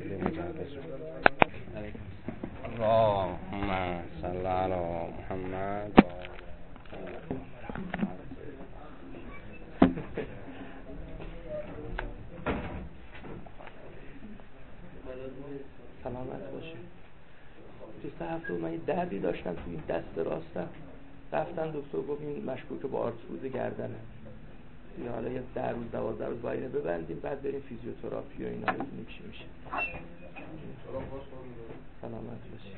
اللهم صل علی محمد. سلامت باشه. تو هفته من یه دردی داشتم تو این دست راستم، رفتن دکتر گفت این مشکوک به آرتروز گردنه، یا حالا یه 10 روز 12 روز باید اینو ببندیم بعد بریم فیزیوتراپی و اینا ببینیم چی میشه. سلامت باشی.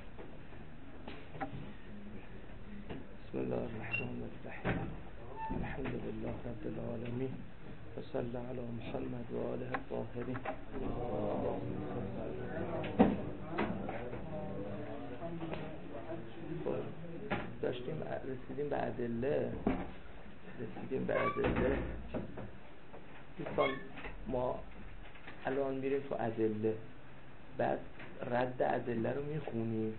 بسم الله الرحمن الرحیم. الحمد لله رب العالمین و صلی علی محمد و آله الطاهرین. رسیدیم به ادله. دوستان ما الان میریم تو ادله، بعد رد ادله رو میخونیم.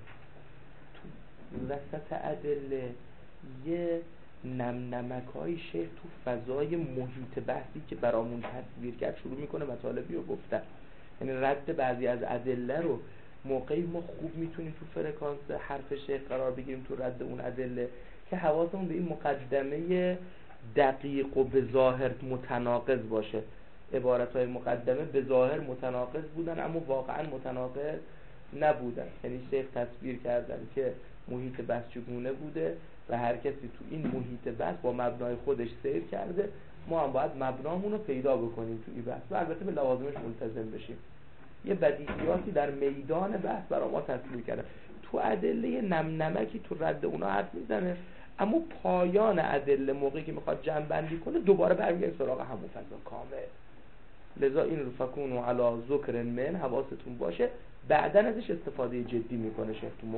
تو وسط ادله یه نمنمک‌های شیخ تو فضای محیط بحثی که برامون تصویر کرد شروع میکنه مطالبی رو گفتن. یعنی رد بعضی از ادله رو موقعی ما خوب میتونیم تو فرکانس حرف شیخ قرار بگیریم تو رد اون ادله که حواسمون به این مقدمه دقیق و به ظاهر متناقض باشه. عبارت‌های مقدمه به ظاهر متناقض بودن اما واقعا متناقض نبودن. یعنی شیخ تصویر کردن که محیط بحث چگونه بوده و هر کسی تو این محیط بحث با مبنای خودش سیر کرده، ما هم باید مبنامون رو پیدا بکنیم تو این بحث و البته به لوازمش ملتزم بشیم. یه بدیهیاتی در میدان بحث برای ما تصویر کرده. تو ادله نمنمکی تو رد اونا حرف میزنه، اما پایان ادله موقعی که میخواد جمع بندی کنه دوباره برمیگرده سراغ همون فضا کامل. لذا این رو فکونوا علی ذکر من، حواستون باشه. بعدن ازش استفاده جدی میکنه شیخ تو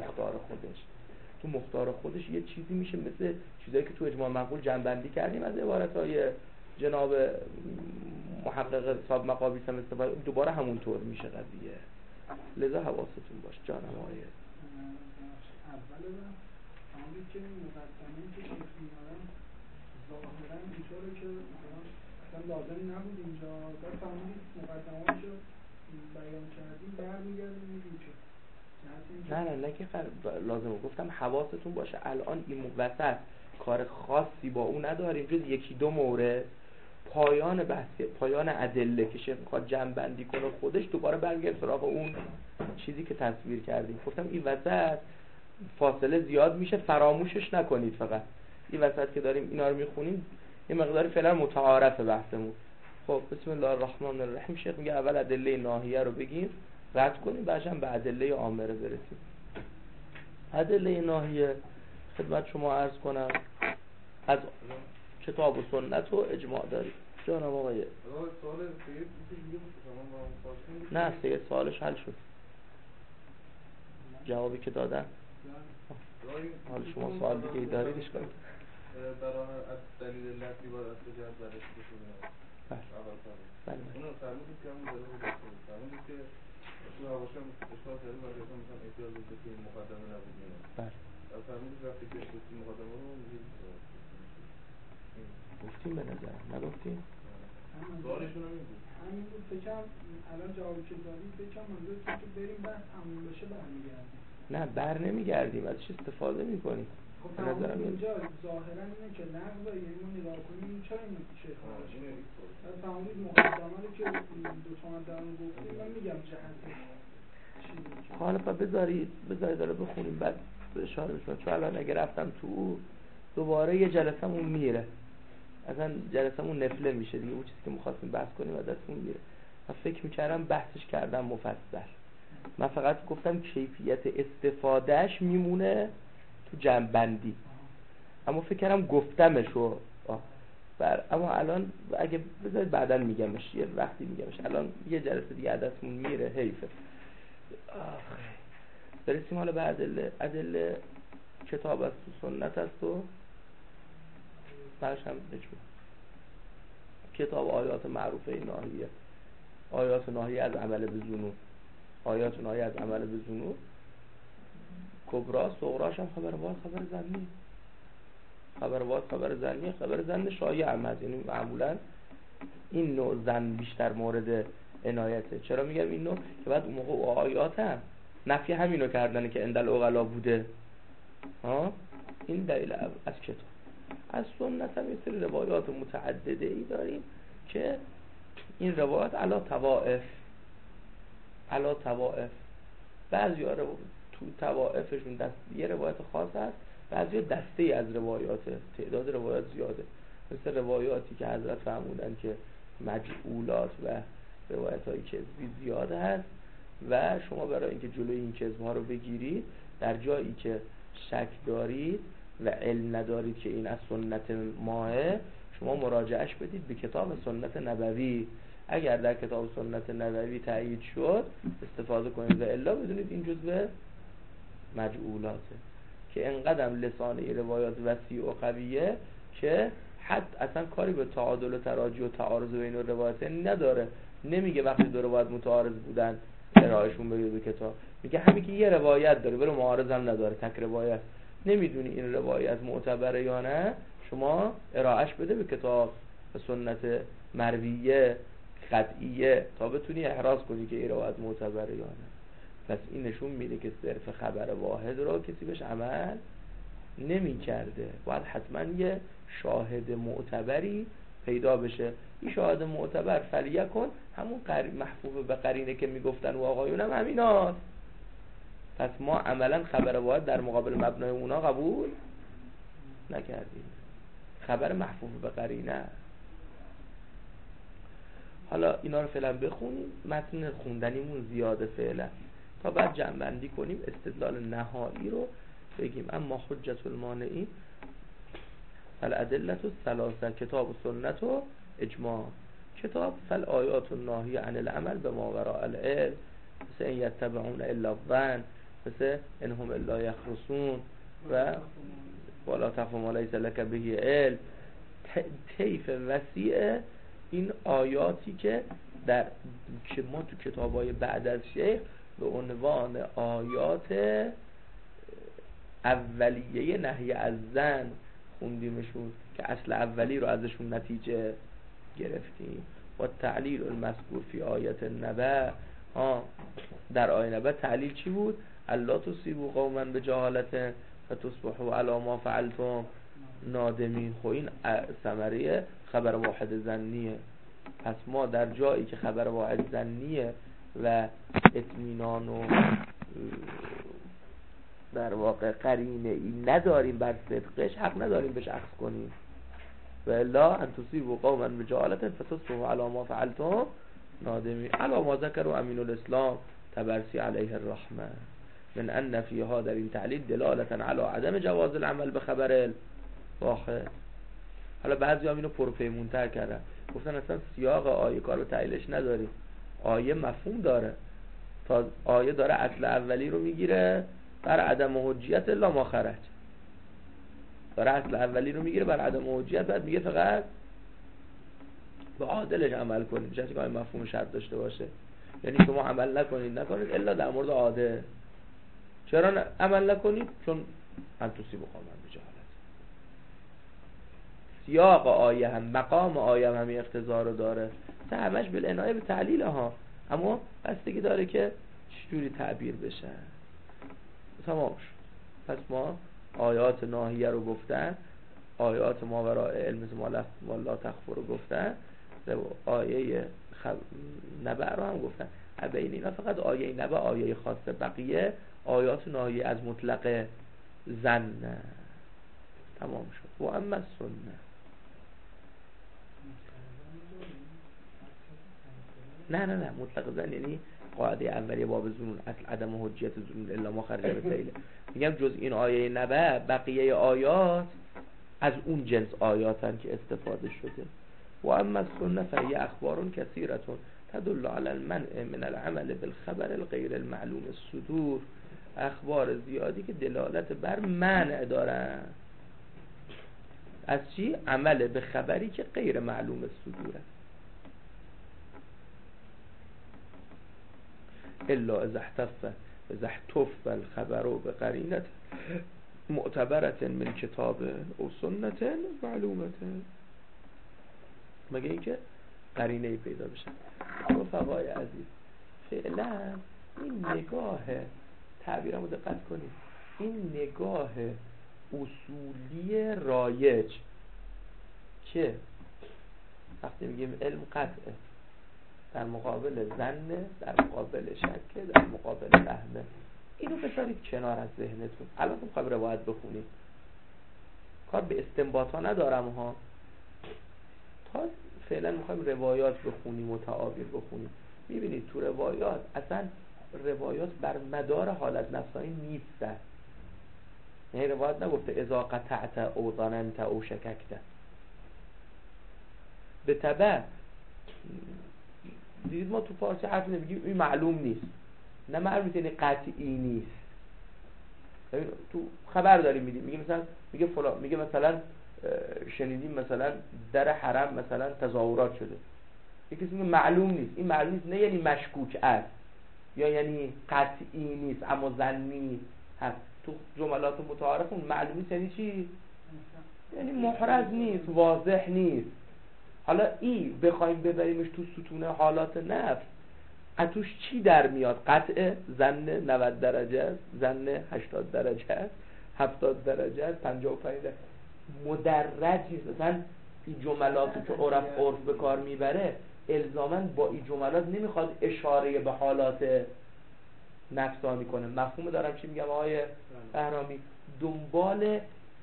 مختار خودش یه چیزی میشه مثل چیزایی که تو اجماع معقول جمع بندی کردیم از عبارتهای جناب محقق صاحب مقابیس هم استفاده، دوباره همونطور میشه قضیه. لذا حواستون باشه. جانم آیه اول همونی که مقدمه‌ای که شیخ میارن ظاهرا اینطوره که اصلا لازم نبود اینجا در فرمودید مقدمه‌ای که بیان کردیم برمیگرده میگیم که نه که لازمه. گفتم حواستون باشه الان این وسط کار خاصی با اون نداریم جز یکی دو مورد. پایان بحث، پایان ادله که شیخ میخواد جمع بندی کنه خودش دوباره برگرد سراغ اون چیزی که تصویر کردیم. گفتم این وسط فاصله زیاد میشه، فراموشش نکنید. فقط این وسط که داریم اینا رو میخونیم یه مقداری فعلا متعارف بحثمون. خب بسم الله الرحمن الرحیم. شیخ میگه اول ادله ناهیه رو بگیم رد کنیم، بعدش هم به ادله عامه برسیم. ادله ناهیه خدمت شما عرض کنم از کتاب و سنت و اجماع داریم. جانم آقای نه سه سوالش حل شد، جوابی که دادن. حالا شما سوال دیگه ای دارید اشکال برای از دلیل لفظی باید از تجرد برش بکنه. بله اونو فرمودید که همون داره فرمودید که تو حواشم اشکال داریم و جایتا مثلا احتیاج بوده که این مقدمه نبود میاد. بله فرمودید وقتی که گفتی مقدمه رو گفتیم به نظرم نگفتیم؟ سوالشون هم این بود. همین بود فکرم الان جوابی که داریم فکرم منظور که بریم بحث تموم بشه برمیگردیم. نه بر نمیگردیم، ازش استفاده میکنیم. خب نظرم اینجا ظاهرا اینه که نقضه، یعنی ما نگاه کنیم این چرا این شیخ در فرمودید مقدمه رو که دو تا مدرم گفتیم من میگم جهتش حالا بذارید داره بخونیم بعد اشاره بشون. چون الان اگه رفتم تو دوباره یه جلسمون میره، اصلا جلسمون نفله میشه دیگه. اون چیزی که میخواستیم بحث کنیم و دستمون میره. من فکر میکردم بحثش کردم مفصل، من فقط گفتم کیفیت استفادهش میمونه تو جمع‌بندی، اما فکر کردم گفتمشو. اما الان اگه بذارید بعداً میگمش، یه وقتی میگمش. الان یه جلسه دیگه دستمون میره، حیفه. برسیم حالا به ادله کتاب است و سنت است و بعدش هم اجماع. کتاب آیات معروفه ناهیه، آیات ناهیه از عمل به ظنون، آیات ناهیه از عمل به ظنون کبرا، صغراش هم خبر واحد خبر ظنی، خبر واحد خبر ظنی، خبر ظن شایع هم هست. یعنی معمولا این نوع ظن بیشتر مورد عنایته. چرا میگم اینو؟ که بعد اون موقع آیات هم نفی همینو کردن که عند العقلا بوده. این دلیل از کتاب. از سنت هم یه سری روایات متعدده ای داریم که این روایات علا طوائف بعضی ها تو طوائفشون یه روایت خاص هست، بعضی ها دسته ای از روایاته، تعداد روایات زیاده، مثل روایاتی که حضرت فرمودن که مجعولات و روایت های کذبی زیاد هست و شما برای اینکه جلوی این کذب ها رو بگیرید در جایی که شک دارید و علم ندارید که این از سنت ماه، شما مراجعهش بدید به کتاب سنت نبوی. اگر در کتاب سنت نبوی تایید شد استفاده کنید و الا بدونید این جزء مجعولاته که انقدر لسانه روایات وسیع و قویه که حد اصلا کاری به تعادل و تراجع و تعارض بین روایات نداره. نمیگه وقتی دو روایت متعارض بودن ارائهشون به کتاب، میگه همین که یه روایت داره ولی معارض هم نداره، تک روایت، نمیدونی این روایت معتبره یا نه، شما ارائهش بده به کتاب سنت مرویه قطعیه تا بتونی احراز کنی که این روایت معتبره یا نه. پس این نشون میده که صرف خبر واحد رو کسی بهش عمل نمی کرده، باید حتما یه شاهد معتبری پیدا بشه. این شاهد معتبر فلیکن همون محفوظ به قرینه که میگفتن و آقایون هم همیناست. پس ما عملا خبر واحد در مقابل مبنای اونا قبول نکردیم، خبر محفوظ به قرینه. حالا اینا رو فعلا بخونیم، متن خوندنیمون زیاده فعلا، تا بعد جمع بندی کنیم استدلال نهایی رو بگیم. اما حجت المانعین الادله الثلاثه، کتاب و سنت و اجماع. کتاب فالآیات الناهیه عن العمل بما وراء العلم، مثل ان یتبعون الا الظن، مثل انهم الا یخرصون و ولا تقف ما لیس لک به علم. طیف وسیع این آیاتی که ما تو کتابای بعد از شیخ به عنوان آیات اولیه نهی از زن خوندیمشون که اصل اولی رو ازشون نتیجه گرفتیم. و تعلیل المذکور فی آیت النبأ، در آیه نبأ تعلیل چی بود؟ الا تصیبوا قوما بجهالة فتصبحوا علی ما فعلتم نادمین. خب این ثمره خبر واحد ظنیه. پس ما در جایی که خبر واحد ظنیه و اطمینان و در واقع قرینه ای نداریم بر صدقش، حق نداریم بهش اخذ کنیم. و الا ان تصیبوا قوما بجهالة فتصبحوا علی ما فعلتم نادمین. علی ما ذکر امین الاسلام تبرسی علیه الرحمه من ان فیها، در این تعلیل دلالتا علی عدم جواز العمل به خبر واحد. حالا بعضی هم اینو پرپیمونتر کردن، گفتن اصلا سیاق آیه کار به تعلیلش نداریم، آیه مفهوم داره، تا آیه داره اصل اولی رو میگیره بر عدم حجیت الا ما خرج، داره اصل اولی رو میگیره بر عدم حجیت، بعد میگه فقط به عادلش عمل کنید، چه که آیه مفهوم شرط داشته باشه. یعنی شما عمل نکنید الا در مورد عادل. چرا عمل نکنید؟ چون ان تصیبوا قوما بجهالة. سیاق آیه هم مقام آیه هم همین اقتضا رو داره، همش بالعنایه به تعلیل ها، اما بستگی داره که چجوری تعبیر بشه. تمام شد. پس ما آیات ناهیه رو گفتن، آیات ما وراء علم ما لا تخفوا رو گفتن، آیه نبأ رو هم گفتن. بین اینا فقط آیه نبأ آیه خاصه، بقیه آیات ناهیه از مطلق ظن. تمام شد. و اما السنه، نه مطلق ظن یعنی قاعده اولیه باب ظنون، اصل عدم حجیت ظنون الا ما خرج بالدلیل. میگم جز این آیه نبأ بقیه آیات از اون جنس آیاتن که استفاده شده. و اما السنه فهی اخبار کثیره تدل علی المنع من العمل بالخبر الغیر المعلوم الصدور. اخبار زیادی که دلالت بر منع دارن از چی؟ عمل به خبری که غیر معلوم الصدوره. الا اذا احتف الخبر بقرینه معتبرة من کتاب او سنت معلومه، مگه اینکه قرینه پیدا بشه. رفقای عزیز فعلا این نگاه تعبیرمو دقت کنید، این نگاه اصولی رایج که وقتی میگیم علم قطعه در مقابل ظن، در مقابل شک، در مقابل فهمه، اینو بذارید کنار از ذهنتون. الان میخوایم روایت بخونیم، کار به استنباط ها ندارم ها، تا فعلا میخوایم روایات بخونیم و تعابیر بخونیم. میبینید تو روایات اصلا روایات بر مدار حالت نفسانی نیستن. یعنی روایت نگفته اذا قطعت او ظننت او شککت. به تبع دیدید ما تو فارسی حرف نمیگیم این معلوم نیست، نه معلوم نیست یعنی قطعی نیست. تو خبر داریم میدیم، میگه مثلا میگه فلان، میگه مثلا شنیدیم مثلا در حرم مثلا تظاهرات شده، یکی میگه معلوم نیست. این معلوم نیست نه یعنی مشکوک است یا یعنی قطعی نیست اما ظنی هست. تو جملات متعارف اون معلوم نیست یعنی چی؟ یعنی محرز نیست، واضح نیست. حالا این بخوایم ببریمش تو ستون حالات نفس، اتوش چی در میاد؟ قطع ظن 90 درجه است، ظن 80 درجه است، 70 درجه است، 55 درجه. مدرج نیست. مثلا این جملاتی که عرف به کار میبره الزاماً با این جملات نمیخواد اشاره به حالات نفسانی کنه. مفهوم دارم چی میگم آقای بهرامی؟ دنبال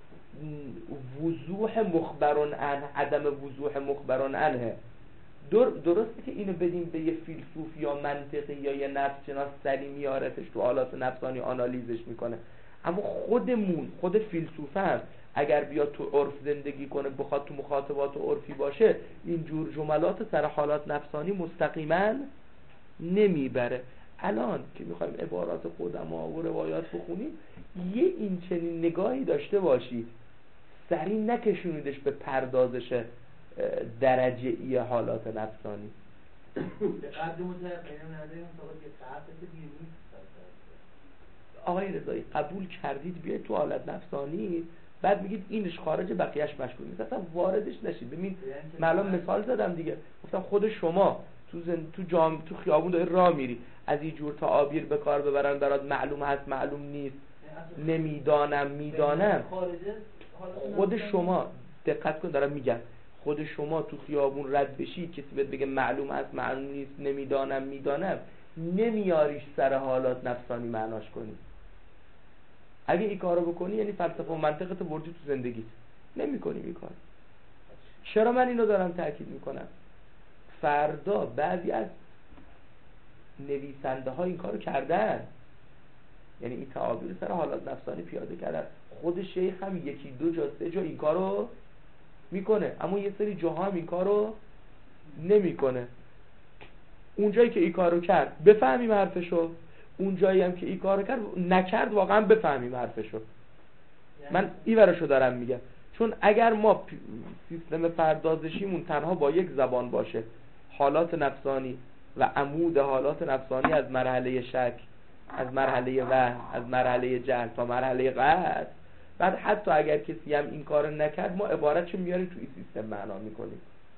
وضوح مخبرون عنه، عدم وضوح مخبرون عنه. درسته که اینو بدیم به یه فیلسوف یا منطقی یا یه نفس شناس سری میارتش تو حالات نفسانی آنالیزش میکنه، اما خودمون خود فیلسوف هم اگر بیاد تو عرف زندگی کنه، بخواد تو مخاطبات عرفی باشه، این جور جملات سر حالات نفسانی مستقیما نمیبره. الان که میخوایم عبارات قدما و روایات بخونیم، یه این چنین نگاهی داشته باشید، سری نکشونیدش به پردازش درجه‌ای حالات نفسانی. آقای رضایی قبول کردید بیاید تو حالت نفسانی، بعد میگید اینش خارج بقیهش مشکوک نیست، اصلا واردش نشید. ببین من الان مثال زدم دیگه، گفتم خود شما تو خیابون داری راه میری، از این جور تعابیر به کار ببرن برات معلوم هست معلوم نیست، نمیدانم میدانم. خود شما دقت کن دارم میگم، خود شما تو خیابون رد بشی کسی بهت بگه معلوم هست معلوم نیست، نمیدانم میدانم، نمیاریش سر حالات نفسانی معناش کنی. اگه این کارو بکنی یعنی فلسفه و منطقت بردی تو زندگیت، نمی‌کنی این کار. چرا من اینو دارم تاکید میکنم؟ فردا بعضی از نویسنده ها این کارو کردن، یعنی این تعابیر سر حالات نفسانی پیاده کردن. خود شیخ هم یکی دو جا سه جا این کارو میکنه، اما یه سری جاها هم این کارو نمیکنه. اونجایی که این کارو کرد بفهمیم حرفشو، اون جایی هم که این کارو کرد نکرد واقعا بفهمیم حرفشو. من این ورشو دارم میگم، چون اگر ما سیستم پردازشیمون تنها با یک زبان باشه، حالات نفسانی و عمود حالات نفسانی از مرحله شک، از مرحله وهم، از مرحله جهل تا مرحله قطع، بعد حتی اگر کسی هم این کارو نکرد ما عبارتشو میاریم تو این سیستم معنا میکنیم.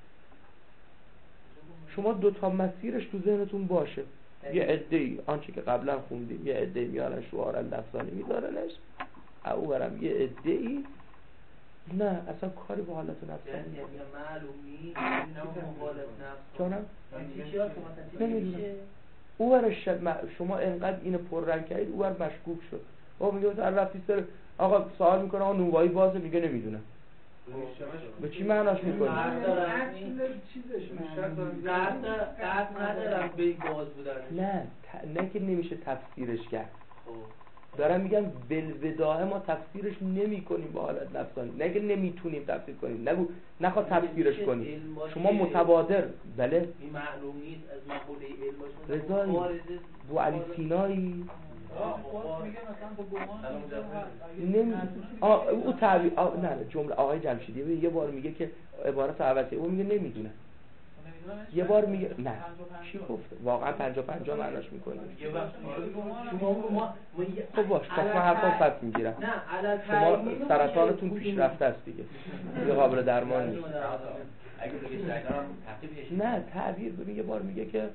شما دوتا مسیرش تو ذهنتون باشه، یه عده‌ای آنچه که قبلا خوندیم، یه عده‌ای میارن شعار نفسانی میذارنش، او برم یه عده‌ای نه اصلا کاری با حالت نفسانی معلومی نه مخالف نفس جانم نمیدونم. او برش شما انقدر اینو پررنگ کردید او بر مشکوک شد. آقا میگه مثلا رفتی سر آقا سوال میکنه آقا نونوایی بازه، میگه نمیدونم. به چی معناش میکنی؟ قطع ندارم به این باز بودن. نه که نمیشه تفسیرش کرد. دارم میگم بالوداعه ما تفسیرش نمی کنیم با حالت نفسانی، نه که نمیتونیم تفسیر کنیم، نگو نخواد تفسیرش کنیم. شما متبادر بله این معلوم نیست از مقوله علم باشه. رضایی بو علی سینایی او تعبیر نه جمله آقای جمشیدی یه بار میگه که عبارت عوضی، اون میگه نمیدونه، یه بار میگه نه چی گفته واقعا 50-50 معناش میکنه. خب باش پس من حرفا پس میگیرم. شما سرطانتون پیشرفته است دیگه، یه قابل درمان نیست. اگه بگه شاید هم تعقیبش نه تعبیر ببین یه بار میگه که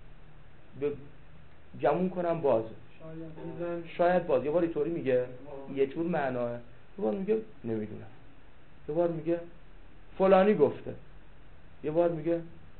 جمعون کنم باز شاید باز، یه بار اینطوری میگه یه جور معناه، یه بار میگه نمیدونم، یه بار میگه فلانی گفته، یه بار میگه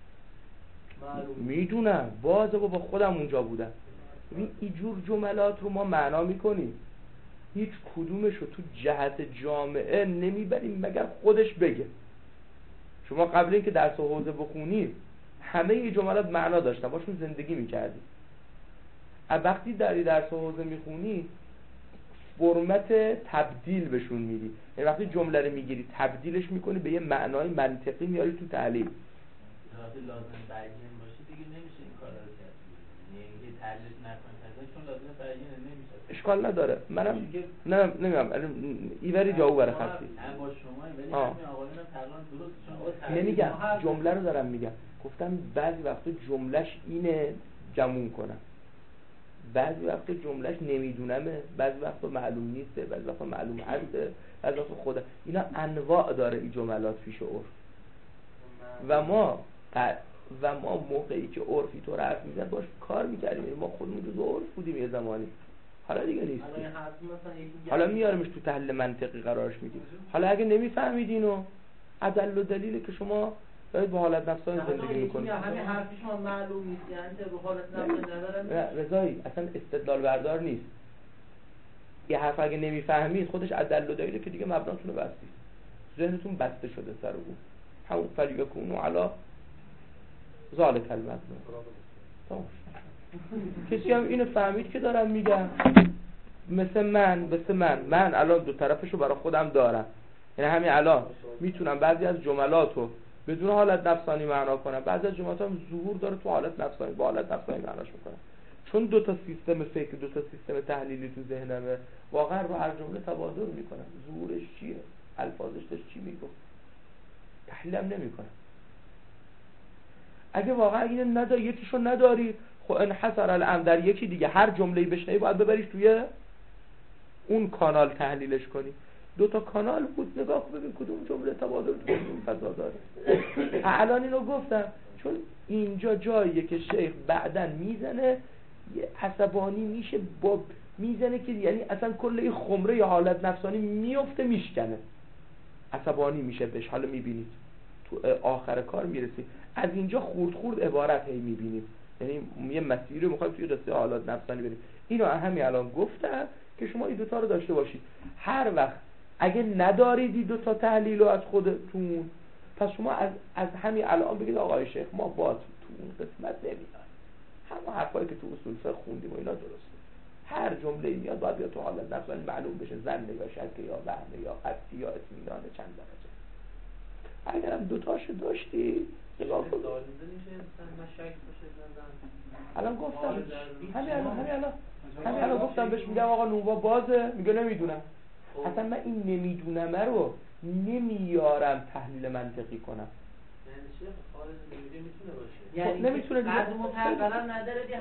میدونم بازه با خودم اونجا بودم. ببین این جور جملات رو ما معنا میکنیم، هیچ کدومش رو تو جهت جامعه نمیبریم مگر خودش بگه. شما قبل اینکه درس حوزه بخونید همه این جملات معنا داشتن، باشون زندگی میکردید. وقتی درس حوزه میخونی فرمت تبدیل بهشون میدی، یعنی وقتی جمله رو میگیری تبدیلش میکنی به یه معنای منطقی میاری تو تحلیل. وقتی لازم بیان باشه دیگه نمیشه این کارا رو کرد، یعنی اینکه تحلیل نکنید چون لازم بیان نمیشه. اشکال نداره، منم نمیگم ایوری جاو برای خستی من با شما ولی همین آقایون هم تقریبا درست، چون نمیگم جمله رو دارم میگم، گفتم بعضی وقتا جملهش اینه جمعون کنم، بعضی وقتا جملهش نمیدونمه، بعضی وقتا معلوم نیسته، بعضی وقتا معلوم هسته، بعضی وقتا خدا. اینا انواع داره این جملات پیش عرف. و ما موقعی که عرفی تو حرف میزد باش کار میکردیم، ما خودمون جزو عرف بودیم یه زمانی، حالا دیگه نیست. حالا میارمش تو تحلیل منطقی قرارش میدیم. حالا اگه نمیفهمید اینو عدل و دلیلی که شما دارید با حالت نفسانی زندگی میکنید، همین حرفی شما معلوم نیست یعنی به حالت نفس ندارن رضایی اصلا استدلال بردار نیست. یه حرف اگه نمیفهمید خودش عدل و دلیلی که دیگه مبناتون رو بستید، ذهنتون بسته شده سر اون، همون فلیکونو علی ذالک المبنا. کسی هم اینو فهمید که دارم میگم مثل من الان دو طرفشو برای خودم دارم، یعنی همین الان میتونم بعضی از جملاتو بدون حالت نفسانی معنا کنم، بعضی از جملات هم ظهور داره تو حالت نفسانی، با حالت نفسانی معناش میکنم، چون دو تا سیستم فکر، دو تا سیستم تحلیلی تو ذهنمه، واقعا رو هر جمله تبادر میکنم. ظهورش چیه، الفاظش داشت چی میگفت، تحلیلم نمیکنم. اگه واقعا اینو نداری، یکیشو نداری، خب انحصر الامر در یکی دیگه، هر جمله‌ای بشنوی باید ببریش توی اون کانال تحلیلش کنی. دو تا کانال بود، نگاه کن ببین کدوم جمله تبادل تو کدوم فضا داره. الان اینو گفتم چون اینجا جاییه که شیخ بعدن میزنه عصبانی میشه، با میزنه که یعنی اصلا کل این خمره یا حالت نفسانی میفته میشکنه، عصبانی میشه بهش. حالا میبینید تو آخر کار میرسی از اینجا خورد عبارت هی میبینیم، یعنی یه مسیری رو میخوایم توی قصه حالات نفسانی بریم. اینو همین الان گفتم که شما این دوتا رو داشته باشید. هر وقت اگه ندارید این دوتا تحلیل رو از خودتون، پس شما از همین الان بگید آقای شیخ ما با تو اون قسمت نمیداریم، همه حرفایی که تو اصول فقه خوندیم و اینا درسته، هر جمله میاد باید بیاد تو حالت نفسانی معلوم بشه، زنده یا شک یا وهم یا قطعی یا اطمینان چند درجه. اگرم دوتاشو داشتی نگاه کن. الان گفتم همین الان گفتم بهش، میگم آقا نوبا بازه، میگه نمیدونم. اصلا من این نمیدونم رو نمیارم تحلیل منطقی کنم. یعنی نمیتونه دیگه، بعد متحققا نداره دیگه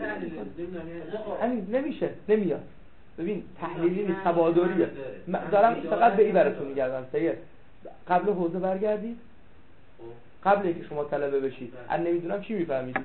همین نمیشه، نمیاد. ببین تحلیلی نیست، تبادریه. دارم فقط به این براتون میگردم. سید قبل حوزه برگردید، قبل اینکه شما طلبه بشید از نمیدونم چی میفهمیدید؟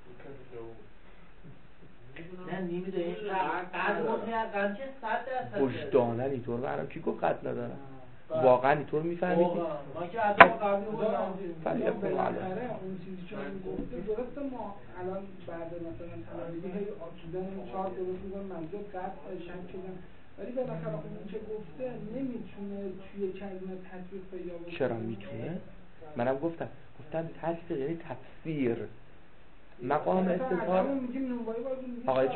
نه نمیدونم بعد متحققا چه 100% وجدانن اینطور برام کی گفت قطع ندارم، واقعا اینطور میفهمیدید؟ ما که حتی قبلی فلیکون علی اون چیزی که گفته درسته. ما الان بعد مثلا طلبه هی آکیدن چهار درست میگن منظور قطع شک کردن، ولی بالاخره اون که گفته نمیتونه توی کلمه تطبیق پیدا بکنه. چرا میتونه؟ منم گفتم تطبیق یعنی تفسیر. مقام استظهار آقای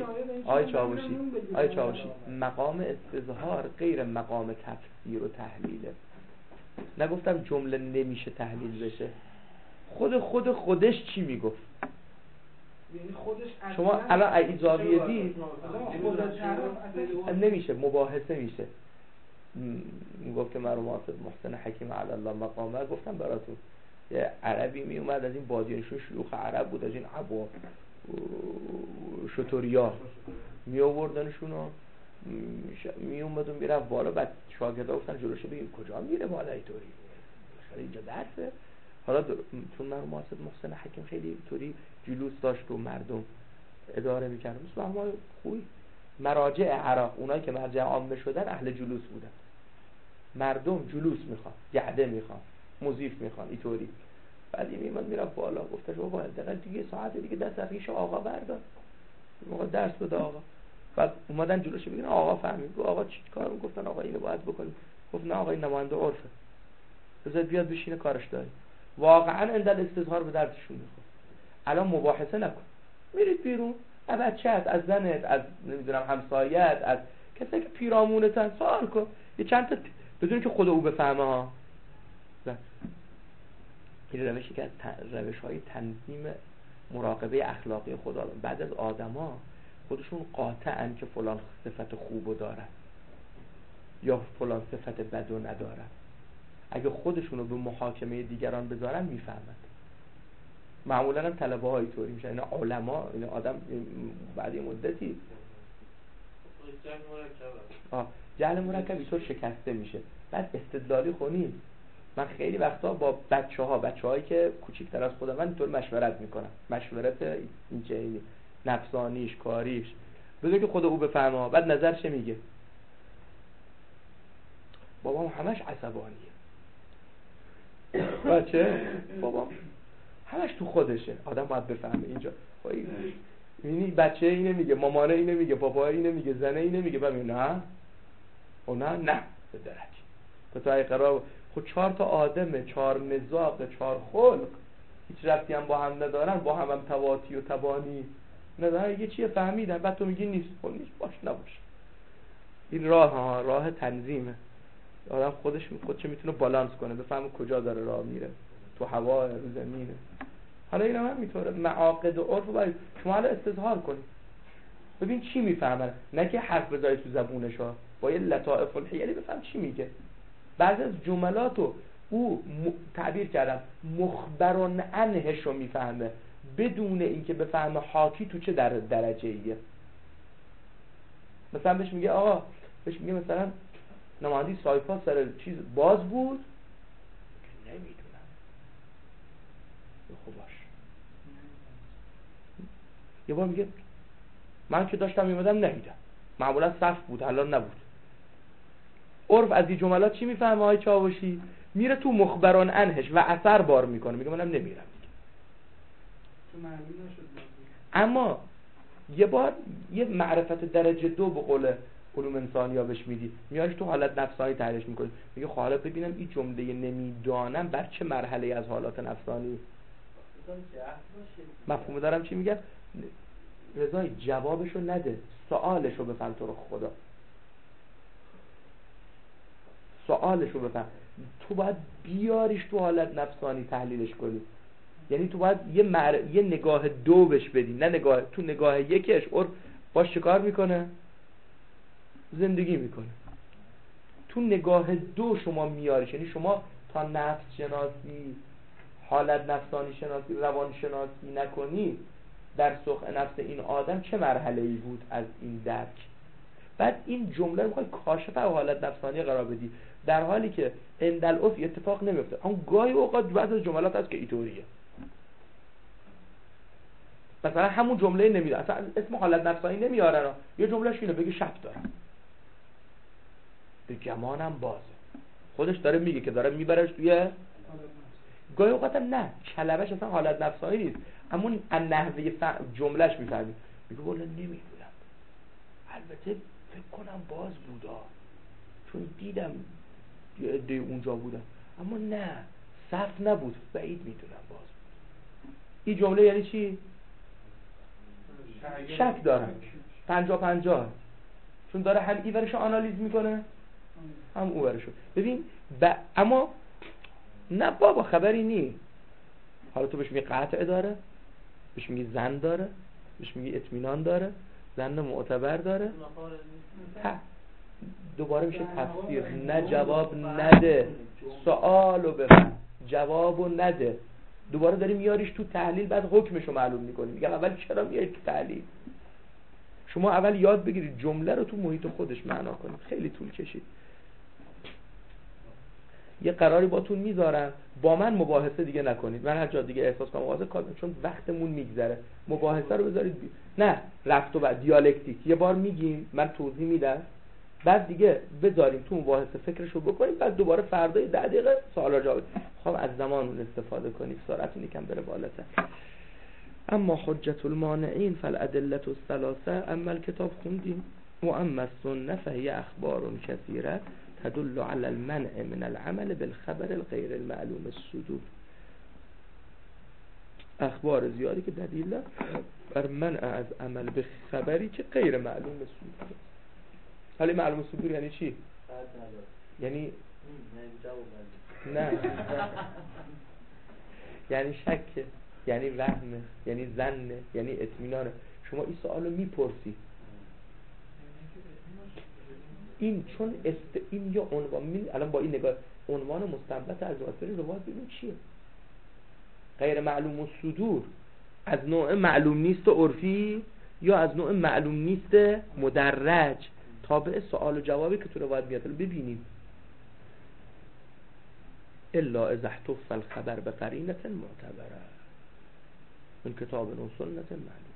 چاوشی مقام استظهار غیر مقام تفسیر و تحلیله. نگفتم جمله نمیشه تحلیل بشه، خودش چی میگفت؟ یعنی خودش شما الان ای زاویه دید نمیشه، مباحثه میشه. میگفت که من رو محافظ محسن حکیم علی الله مقامه. گفتم براتون یه عربی می اومد از این بادیانشون شیوخ عرب بود، از این عبا شطوریا می آوردنشون و می اومد و میرفت بالا. بعد شاگردا گفتن جلوشه بگیم کجا میره بالا اینطوری اینجا درسه. حالا چون من محاسب محسن حکیم خیلی طوری جلوس داشت و مردم اداره میکرد، مثل ما خوبی مراجع عراق اونایی که مرجع عامه شدن اهل جلوس بودن، مردم جلوس میخوان، گرده میخوان، موزیف میخوان اینطوری. بعد این ایمان میرفت بالا، گفتش بابا حداقل دیگه ساعت دیگه دست از ریش آقا بردار، موقع درس بده آقا. بعد اومدن جلوش بگن آقا فهمید، گفت آقا چی کار میگفتن آقا اینو باید بکنی، گفت نه آقا این نماینده عرفه، بذار بیاد بشینه کارش داری. واقعا اندل استظهار به دردشون میخوره. الان مباحثه نکن، میرید بیرون، از بچه‌ت، از زنت، از نمیدونم همسایت، از کسی که پیرامونتن سوال کن، یه چند تا بدون که خود او بفهمه ها. این روشی که از روش‌های تنظیم مراقبه اخلاقی خدا بعد از آدما خودشون قاطعن که فلان صفت خوبو دارن یا فلان صفت بدو ندارن. اگه خودشونو به محاکمه دیگران بذارن میفهمن. معمولا هم طلبه های طوری میشن، اینا علما، اینا آدم بعد یه مدتی جهل مرکب اینطور شکسته میشه. بعد استدلالی خونی. من خیلی وقتا با بچه‌هایی که کوچیک‌تر از خودم من اینطور مشورت میکنم، مشورت این چه نفسانیش کاریش، بدون که خود او بفهمه. بعد نظرش میگه بابام همش عصبانیه، بچه بابام همش تو خودشه. آدم باید بفهمه اینجا یعنی بچه اینه میگه، مامانه اینه میگه، بابا اینه میگه، زنه اینه میگه، ببین نه و نه به درجه تو ای قرار خود 4 تا آدمه، 4 مزاق، 4 خلق، هیچ ربطی هم با هم ندارن، با هم تواتی و تبانی ندارن. یه چیه فهمیدن بعد تو میگی نیست، خب نیست، باش نباشه. این راه تنظیمه. آدم خودش میتونه بالانس کنه، بفهمه کجا داره راه میره، تو هوا، رو زمینه. حالا این هم میتونه معاقد و عرف باید شما حالا استظهار کنید، ببین چی میفهمه، نه که حرف بذاری تو زبونشا، با یه لطائف الحیلی بفهم چی میگه. بعضی از جملاتو او تعبیر کردم مخبران عنهش رو میفهمه بدون اینکه بفهمه حاکی تو چه درجه ایه. مثلا بهش میگه آقا، بهش میگه مثلا نماینده سایپا سر چیز باز بود، نمیدونم، خب باش. یه بار میگه من که داشتم میمدم ندیدم، معمولا صف بود الان نبود. عرف از این جملات چی میفهمه های چاوشی؟ میره تو مخبران عنهش و اثر بار میکنه، میگه منم نمیرم. اما یه بار یه معرفت درجه 2 به قول علوم انسانی ها بهش میدی، میاریش تو حالت نفسانی تحلیلش میکنی، میگه خب حالا ببینم این جمله نمیدانم بر چه مرحله از حالات نفسانی مفهوم دارم چی میگه. رضای جوابشو نده، سوالشو بفهم تو رو خدا، سوالشو بفهم. تو باید بیاریش تو حالت نفسانی تحلیلش کنی. یعنی تو باید یه نگاه 2 بهش بدی، نه نگاه تو نگاه 1ش اور باش چیکار میکنه؟ زندگی میکنه. تو نگاه 2 شما میاریش، یعنی شما تا نفس شناسی، حالت نفسانی شناسی، روان شناسی نکنی در سخن نفس این آدم چه مرحله‌ای بود از این درک. بعد این جمله رو میخوای کاشف حالت نفسانی قرار بدی، در حالی که اندالعرف اتفاق نمیفته. اون گاهی اوقات بعضی از جملات هست که اینطوریه، مثلا همون جمله نمیده، اصلا اسم حالت نفسانی نمیارن، یه جملهش اینه بگه شب دارم، به گمانم بازه، خودش داره میگه که داره میبرش توی گاهی اوقات هم نه، کلمش اصلا حالت نفسانی نیست، اما نحوه جملهش میفهمی، میگه والا نمیدونم، البته فکر کنم باز بودا چون دیدم یه عده اونجا بودم، اما نه صف نبود، بعید میدونم باز بود. این جمله یعنی چی؟ شک دارم، 50-50، چون داره هم این ورشو آنالیز میکنه هم اون ورشو. ببین اما نه بابا خبری نی. حالا تو بهش میگی قطع داره، بهش میگی زن داره، بهش میگی اطمینان داره، زن معتبر داره، دوباره میشه تفسیر. نه جواب نده، سوالو بفهم، جوابو نده، دوباره داری میاریش تو تحلیل، بعد حکمشو معلوم میکنی. میگم اول چرا میاری تو تحلیل؟ شما اول یاد بگیرید جمله رو تو محیط خودش معنا کنید. خیلی طول کشید. یه قراری باتون میذارم با من مباحثه دیگه نکنید، من هر جا دیگه احساس کنم مباحثه کار، چون وقتمون میگذره، مباحثه رو بذارید نه رفت و بعد دیالکتیک یه بار میگیم من توضیح میدم بعد دیگه بذاریم تو مباحثه فکرشو بکنیم، بعد دوباره فردای 10 دقیقه سوالا جواب. خب از زمانون استفاده کنید، سرعتون یکم بره بالاتر. اما حجت المانعین فالادله الثلاثه، اما الکتاب خوندیم و اما السنه فهي اخبار كثيره تدل على المنع من العمل بالخبر الغیر المعلوم الصدور. اخبار زیادی که دلیل بر منع از عمل به خبری که غیر معلوم صدور. حالا معلوم صدور یعنی چی؟ یعنی نه یعنی شک، یعنی وهم، یعنی ظن، یعنی اطمینان. شما این سوالو میپرسی این چون این یا عنوان الان با این نگاه عنوان مستنبط از واسطه روایت ببین چیه. غیر معلوم الصدور از نوع معلوم نیست عرفی یا از نوع معلوم نیست مدرج، تابع سوال و جوابی که تو روایت میاد. ببینیم الا اذا احتف الخبر بقرینه معتبره من کتاب و سنت معلوم.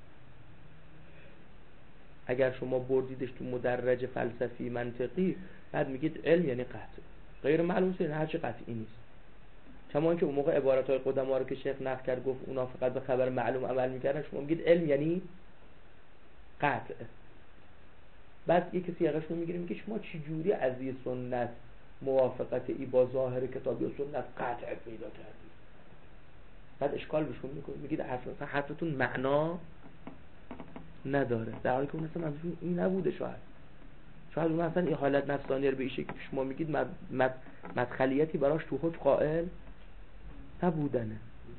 اگر شما بردیدش تو مدرج فلسفی منطقی بعد میگید علم یعنی قطع، غیر معلوم یعنی هرچی قطعی نیست. کما اینکه اون موقع عبارت‌های قدما رو که شیخ نقل کرد گفت اونا فقط به خبر معلوم عمل میکردن، شما میگید علم یعنی قطع. بعد یک کسی یقشون میگیره میگه شما چی جوری از این سنت موافقت ای با ظاهر کتابی و سنت قطع پیدا کردید؟ بعد اشکال بهشون میکنه میگید حرفتون معنا نداره، در حالی که اون اصلا منظورشون این نبوده. شاید اون اصلا این حالت نفسانی رو به این شکل که شما میگید مدخلیتی براش تو خود قائل نبودنه،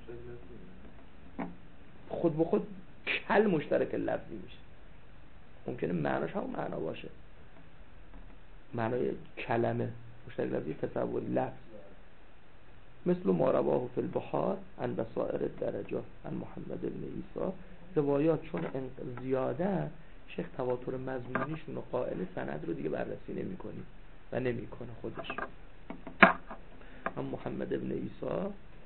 خود به خود کل مشترک لفظی میشه. ممکنه معناش هم معنا باشه، معنای کلمه مشترک لفظی تصوری لفظ، مثل ما رواه فی البحار عن بصائر الدرجات عن محمد بن عیسی. روایات چون زیاده شیخ تواتر مضمونیشون و قائل سند رو دیگه بررسی نمی‌کنه و نمی‌کنه خودش. هم محمد بن عیسی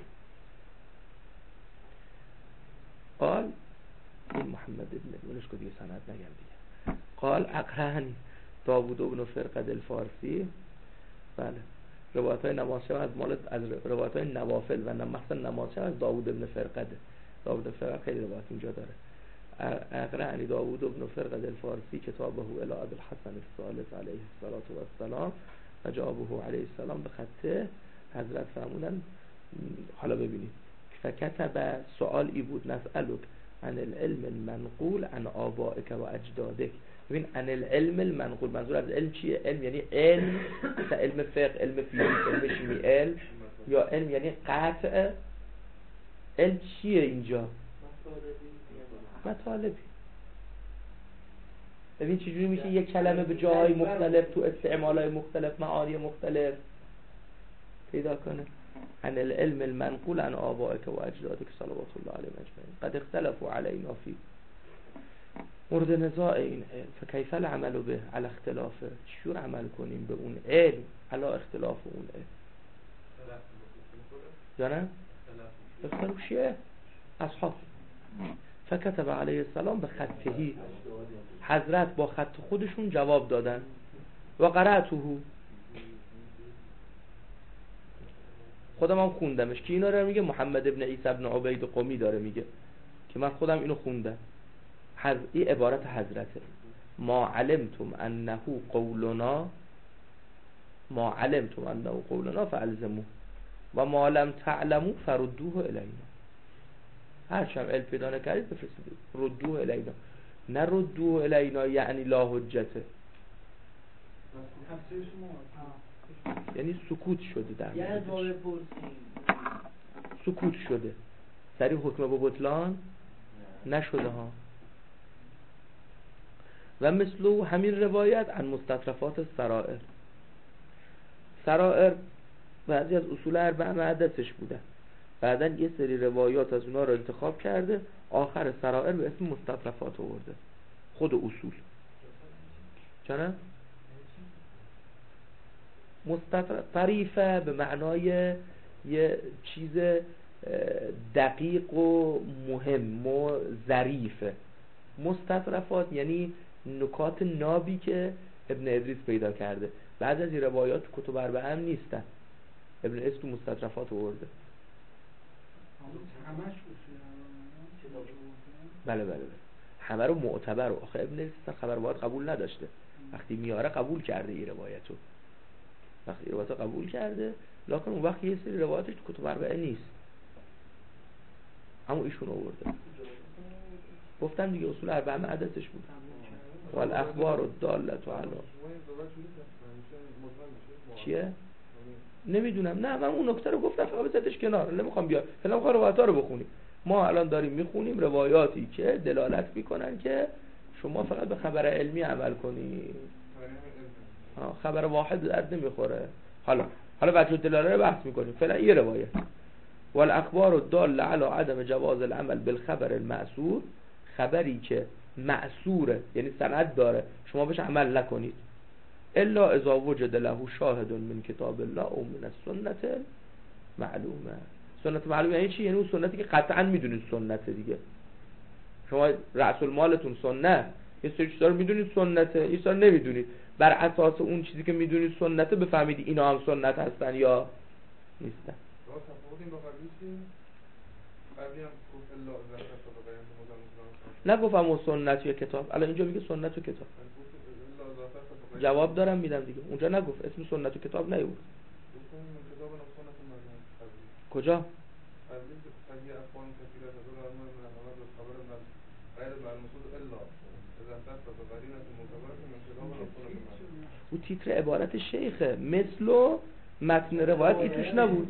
قال این محمد بن اونش که دیگه سند نگم دیگه، قال اقرأنی داوود بن فرقد الفارسی. بله روایت‌های نمازشب از روایت‌های نوافل و مثلا نمازشب از داوود بن فرقد. داوود بن فرقد خیلی روایت اینجا داره. اقرأنی داوود بن فرقد الفارسی کتابه الی ابی الحسن الثالث علیه الصلاة والسلام و جابه علیه السلام به خطه. حضرت فرمودن حالا ببینید فکتب سؤال ای بود نسألک عن العلم المنقول عن آبائک و اجدادک. ببین عن العلم المنقول منظور از علم چیه؟ علم یعنی علم مثل علم فقه، علم فیزیک، علم شیمی، علم یا علم یعنی قطع. علم چیه اینجا؟ مطالبی. ببین چجوری میشه یک کلمه به جاهای مختلف تو استعمالهای مختلف معانی مختلف پیدا کنه. عن العلم المنقول عن آبائک و اجدادک صلوات الله علیهم اجمعین قد اختلفوا علینا فی. مورد نزاع این علم فکیف العمل به علی اختلافه، چجور عمل کنیم به اون علم علی اختلاف اون علم؟ یا نه؟ اختلاف چیه؟ اصحاب. فکتب علیه السلام به خطهی، حضرت با خط خودشون جواب دادن. و قرأته، خودم هم خوندمش که اینا رو میگه محمد ابن عیسی ابن عبید قمی داره میگه که من خودم اینو خوندم. این عبارت حضرته ما علمتم انه قولنا فالزموه و ما لم تعلموا فردوه الینا. هرچی هم علم پیدا نکردید بفرستید ردوه الینا. نه ردوه الینا یعنی لا حجته، یعنی سکوت شده در موردش، سکوت شده، سریع حکم به بطلان نشده ها. و مثل همین روایت عن مستطرفات سرائر. سرائر بعضی از اصول اربعه معدتش بوده، بعدن یه سری روایات از اونا رو انتخاب کرده، آخر سرائر به اسم مستطرفات آورده خود اصول. چرا؟ طریفه به معنای یه چیز دقیق و مهم و ظریفه. مستطرفات یعنی نکات نابی که ابن ادریس پیدا کرده. بعد از این روایات تو کتب اربعه هم نیستن. ابن ادریس تو مستطرفات آورده. بله بله بله، همه رو معتبر. آخه ابن ادریس خبر واحد قبول نداشته، وقتی میاره قبول کرده این روایتو، وقتی روایتو قبول کرده، لکن اون وقت یه سری روایتش تو کتب اربعه نیست، اما ایشون آورده. گفتم دیگه اصول اربعه عددش بود. والاخبار الداله علی چیه؟ نمیدونم. نه من اون نکته رو گفتم، فقط بذارش کنار، نمیخوام بیار. فعلا میخوام روایت‌ها رو بخونیم. ما الان داریم میخونیم روایاتی که دلالت میکنن که شما فقط به خبر علمی عمل کنید. خبر واحد درد نمیخوره. حالا بچه دلاله رو بحث میکنیم. فعلا یه روایت. والاخبار الداله علی عدم جواز العمل بالخبر المأثور، خبری که مأثوره یعنی سند داره شما بهش عمل نکنید، الا اذا وجد له شاهد من کتاب الله او من السنت معلومه. سنت معلومه یعنی چی؟ یعنی اون سنتی که قطعا میدونید سنته دیگه. شما رأس المالتون سنت، یه سری چیزا رو میدونید سنته، یه سری نمیدونید. بر اساس اون چیزی که میدونید سنته بفهمید اینا هم سنت هستن یا نیستن. نگفتم اون سنت یا کتاب. الان اینجا میگه سنت و کتاب. جواب دارم میدم دیگه. اونجا نگفت، اسم سنت و کتاب نیورد. کجا؟ او تیتر عبارت شیخه، مثل متن روایت ای توش نبود.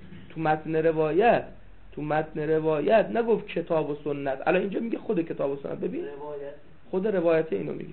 تو متن روایت نگفت کتاب و سنت. الان اینجا میگه خود کتاب و سنت. ببین خود روایت اینو میگه.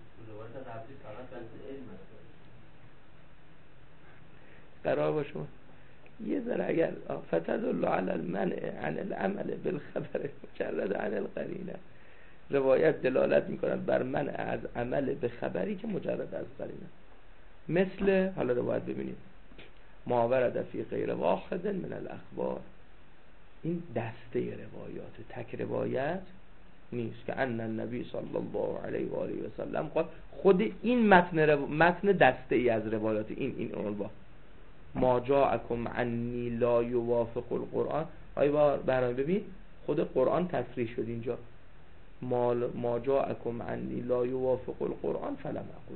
قرار باشه یه ذره اگر فتدل علی المنع عن العمل بالخبر مجرد عن القرینه، روایت دلالت میکنن بر منع از عمل به خبری که مجرد از قرینه. مثل حالا روایت ببینید ما ورد فی غیر واحد من الاخبار، این دسته روایات، تک روایت نیست که ان النبی صلی الله علیه و آله و سلم خود این متن دسته ای از روایات این عنوان ما جاءکم عنی لا یوافق القرآن. آیا برای ببین خود قرآن تصریح شد اینجا، ما جاءکم عنی لا یوافق القرآن فلم اقوله.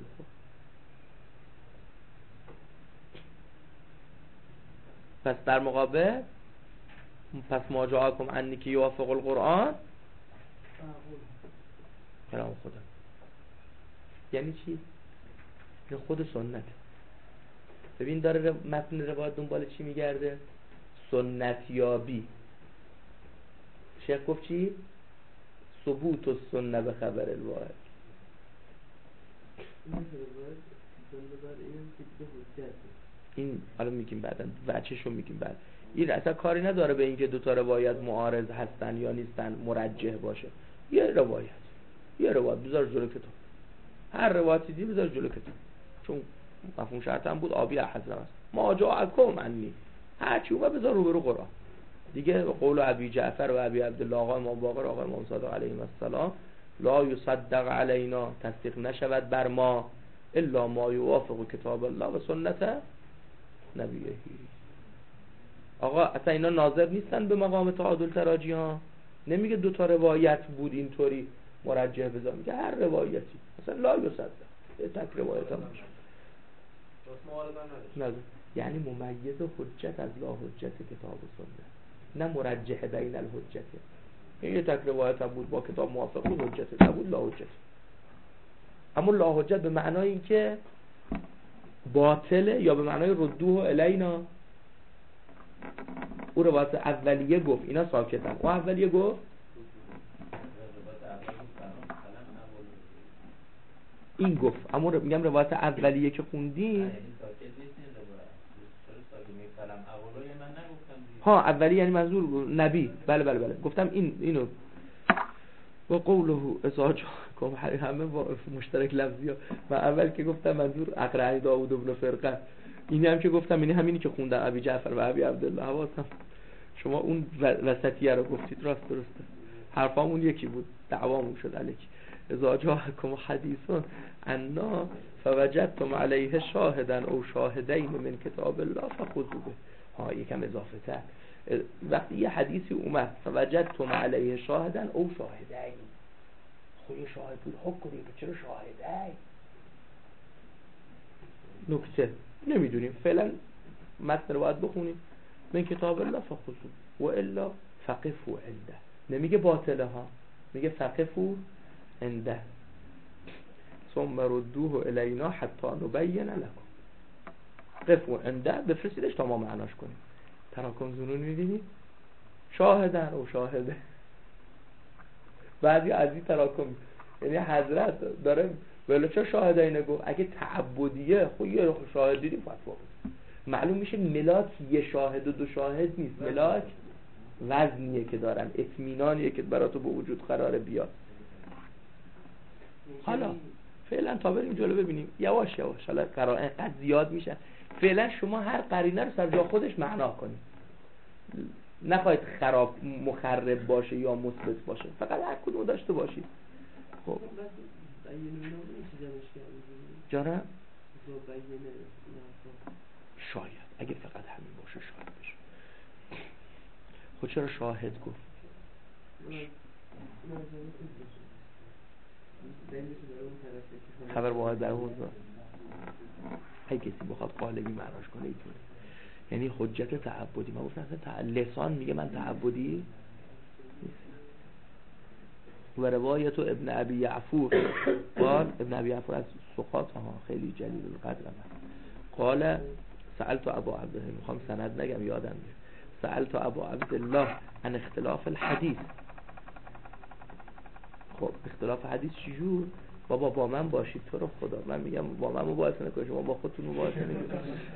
پس در مقابل ما جاءکم عنی که یوافق القرآن کلام خدا. یعنی چی؟ این خود سنت. ببین داره متن روایت دنبال چی میگرده؟ سنتیابی. شیخ گفت چی؟ ثبوت السنه به خبر الواحد. این حالا میگیم بعدا، وجهشو میگیم بعد. این اصلا کاری نداره به اینکه دو تا روایت معارض هستن یا نیستن مرجح باشه. یه روایت بذار جلو کتاب، هر روایتی دی بذار جلو کتاب، چون مفهوم شرط هم بود آبی حضرت است. ما جاءکم عنی، هر چی اومد بذار روبرو قرآن دیگه. قول ابی جعفر و ابی عبدالله آقا امام باقر آقا امام صادق علیهم السلام لا یصدق علینا، تصدیق نشود بر ما الا ما یوافق کتاب الله و سنت نبیه. آقا اصلا اینا ناظر نیستن به مقام تعادل تراجی ها. نمیگه دو تا روایت بود اینطوری مرجح بذار، میگه هر روایتی مثلا لا یصدق، یه تک روایت هم نه، یعنی ممیز حجت از لا حجت کتاب و سنت، نه مرجح بین الحجت. این یه تک روایت هم بود با کتاب موافق بود حجت، نبود لا حجت. اما لا حجت به معنای این که باطله یا به معنای ردوه الینا. او روایت اولیه گفت اینا ساکتن، او اولیه گفت این گفت. اما میگم روایت اولیه که خوندیم ها اولیه یعنی منظور نبی. بله گفتم اینو و قوله ازاجاکم، همه مشترک لفظی ها. من اول که گفتم منظور اقرع داوود ابن فرقه، اینی هم که گفتم اینی همینی که خوندم ابی جعفر و ابی عبدالله. حواسم شما اون وسطیه رو گفتید، راست درسته، حرفامون یکی بود، دعوامون شد الکی. اذا جاءکم حدیث عنا فوجدتم علیه شاهدا او شاهدین من کتاب الله فخذوا به. ها یکم اضافه تر، وقتی یه حدیثی اومد فوجدتم علیه شاهدا او شاهدین، خب یه شاهد بود حکم کنید، چرا شاهدین؟ نکته نمیدونیم فعلا، متن رو باید بخونیم. من کتاب الله فخذوا و الا فقفوا عنده. نمیگه باطله ها، میگه فقفوا عنده ثم ردوه الینا حتی نبین لكم. قفوا عنده بفرستیدش تا ما معناش کنیم. تراکم زنون میبینی؟ شاهدن و شاهده. بعضی از این تراکم، یعنی حضرت داره ولی چه شاهدینه گفت؟ اگه تعبدیه خب یه شاهد دیدیم فتوا بود. معلوم میشه ملاک یه شاهد و دو شاهد نیست، ملاک وزنیه که دارن، اطمینانیه که برای تو به وجود قراره بیاد. حالا فعلا تا بریم جلو ببینیم یواش یواش، حالا قرائن قد زیاد میشه. فعلا شما هر قرینه رو سر جا خودش معنا کنید، نخواهید خراب مخرب باشه یا مثبت باشه، فقط هر کدوم داشته باشید. خب جانم شاید اگه فقط همین باشه شاید بشه. خب چرا شاهد گفت؟ خبر باید در حوضا هی کسی بخواد قالبی معناش کنه ایتونه، یعنی حجت تعبدی. من گفتم لسان میگه من تعبدی و روایت ابن ابی یعفور قال، ابن ابی یعفور از سقاط ها خیلی جلیل القدر قال سألت ابا عبدالله، میخوام سند نگم یادم میره، سألت ابا عبدالله عن اختلاف الحدیث. خب اختلاف حدیث چجور؟ بابا با من باشید تو رو خدا، من میگم با من مباحثه نکنید، شما با خودتون مباحثه نکنید.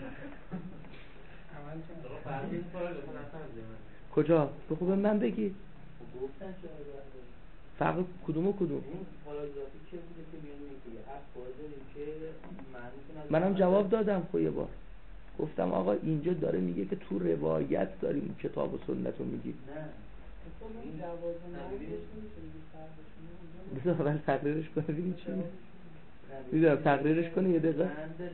کجا؟ به خوبه من بگی فرق کدوم و کدوم؟ منم جواب دادم خب یه بار گفتم آقا اینجا داره میگه که تو روایت داریم کتاب و سنت رو میگی. بذار اول تقریرش کنه ببین چی میدونم تقریرش کنه یه دقیقه.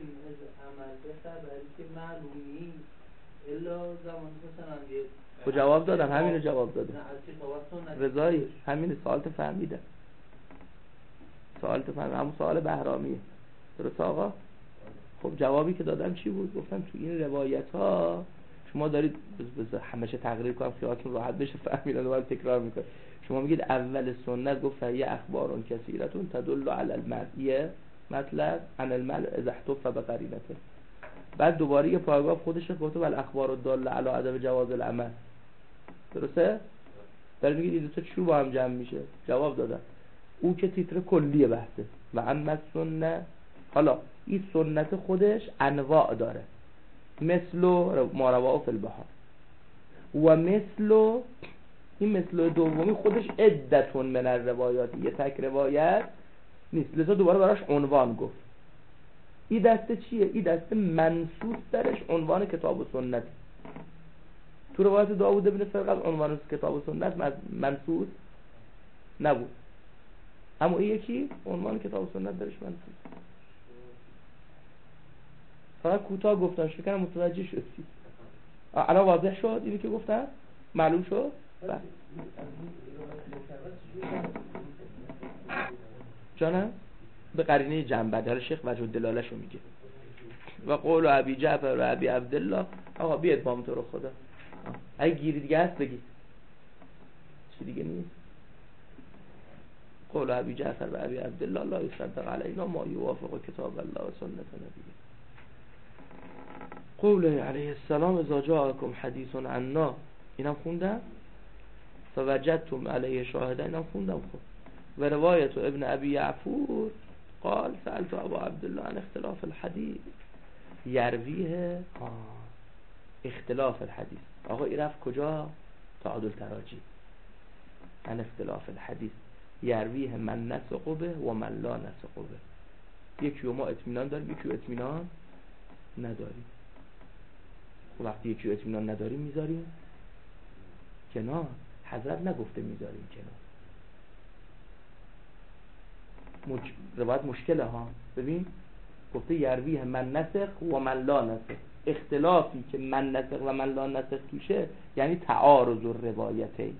خب جواب دادم، همینو جواب دادم رضایی، همین سوالت فهمیدم، سوالت فهمیدم، همون سوال بهرامیه درست آقا؟ خب جوابی که دادم چی بود؟ گفتم تو این روایت ها شما دارید همیشه تقریر کنم خیالتون راحت بشه فهمیدن و تکرار میکنم. شما میگید اول سنت گفت یه اخبارون کثیرتون تدل علی المرئیه مطلب عن المرء اذا احتف بقرینته. بعد دوباره یه پاراگراف خودش گفت ول اخبار الداله علی عدم جواز العمل. درسته؟ داره میگید این دو تا چی با هم جمع میشه؟ جواب دادم او که تیتر کلیه بحثه و اما سنت. حالا این سنت خودش انواع داره، مثل ما رواه فی البحر و مثل این مثل دومی خودش عدتون من الروایات، یه تک روایت نیست، لذا دوباره براش عنوان گفت. این دسته چیه؟ این دسته منصوص درش عنوان کتاب و سنت. تو روایت داوود بن فرقد عنوان کتاب و سنت منصوص نبود، اما این یکی عنوان کتاب و سنت درش منصوص. فقط کوتاه گفتم شکرم متوجه شدی. الان واضح شد اینی که گفتم؟ معلوم شد؟ جانم؟ به قرینه جنبه داره شیخ وجه دلالشو میگه. و قول و ابی جعفر و ابی عبدالله. آقا بیاد بام تو رو خدا، اگه گیری دیگه هست بگید، چی دیگه نیست. قول و ابی جعفر و ابی عبدالله لا یصدق علینا ما یوافق کتاب الله و سنت نبیه. قوله علیه السلام اذا جاءکم حدیث عنا، اینم خوندم. فوجدتم علیه شاهده، اینم خوندم. خب و روایت ابن ابی یعفور قال سألت ابا عبدالله عن اختلاف الحدیث یرویه. اختلاف الحدیث آقا این رفت کجا؟ تعادل تراجی. عن اختلاف الحدیث یرویه من نسق به و من لا نسق به. یکی و ما اطمینان داریم، یکی و اطمینان نداریم. وقتی یکی اطمینان نداریم میذاریم کنار. حضرت نگفته میذاریم کنار. روایت مشکله ها. ببین گفته یرویه من نسخ و من لا نسخ. اختلافی که من نسخ و من لا نسخ توشه یعنی تعارض الروایتین.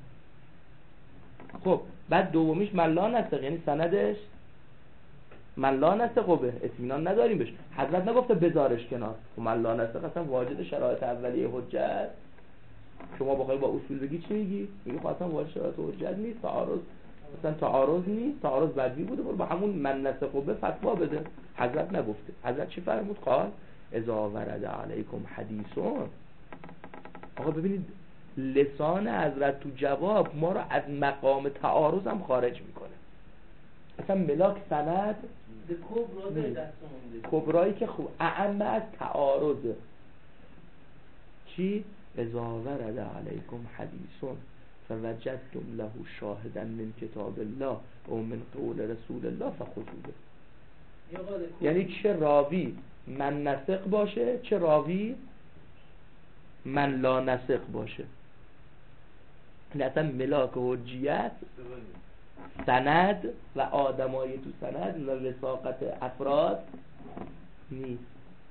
خب بعد دومیش من لا نسخ یعنی سندش من لا نسخ و به اطمینان نداریم بهش. حضرت نگفته بذارش کنار. خب من لا نسخ اصلا واجد شرایط اولیه حجت. شما بخوای با اصول بگی چی میگی؟ میگی خب اصلا واجد شرایط حجت نیست، تعارض اصلا تعارض نیست، تعارض بدی بوده، برو با همون من نسخ و به فتوا بده. حضرت نگفته. حضرت چی فرمود؟ قال اذا ورد علیکم حدیثون. آقا ببینید لسان حضرت تو جواب ما رو از مقام تعارض هم خارج میکنه. اصلا ملاک سند کبرایی که خوب اعم از تعارضه. چی؟ اذا ورد علیکم حدیثون فوجدتم له شاهدا من کتاب الله و من قول رسول الله فخذوه. یعنی چه راوی من نسخ باشه چه راوی من لا نسخ باشه. این اصلا ملاک حجیت سند و آدمای تو سند و وثاقت افراد نیست.